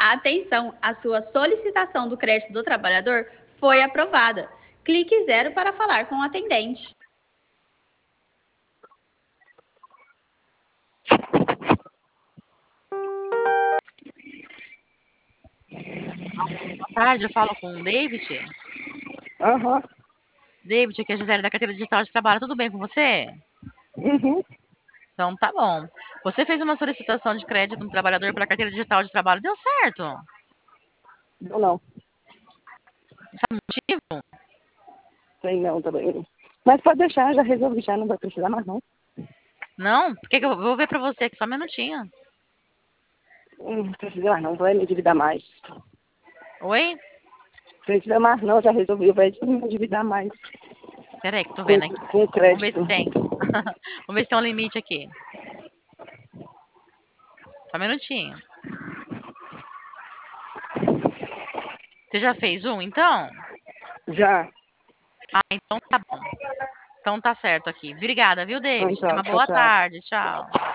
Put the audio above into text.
Atenção, a sua solicitação do crédito do trabalhador foi aprovada. Clique 0 para falar com o atendente. Boa tarde, eu falo com o David. Aham. David, aqui é a Gisele da Carteira Digital de Trabalho. Tudo bem com você? Uhum. Então tá bom. Você fez uma solicitação de crédito no trabalhador pela Carteira Digital de Trabalho. Deu certo? Não. Sabe o motivo? Sei não também. Mas pode deixar, já resolvi, já não vai precisar mais não. Não? Por que que eu vou ver pra você aqui? Só um minutinho. Não precisa mais não, vai me endividar mais. Oi? Precisa mais não, já resolvi, vai me endividar mais. Peraí que eu tô vendo aqui. Com Vamos ver crédito. se tem. Vamos ver se tem um limite aqui. Só um minutinho. Você já fez um, então? Já. Ah, então tá bom. Então tá certo aqui. Obrigada, viu, David? Tenha Então, uma tchau, boa tchau. tarde. Tchau.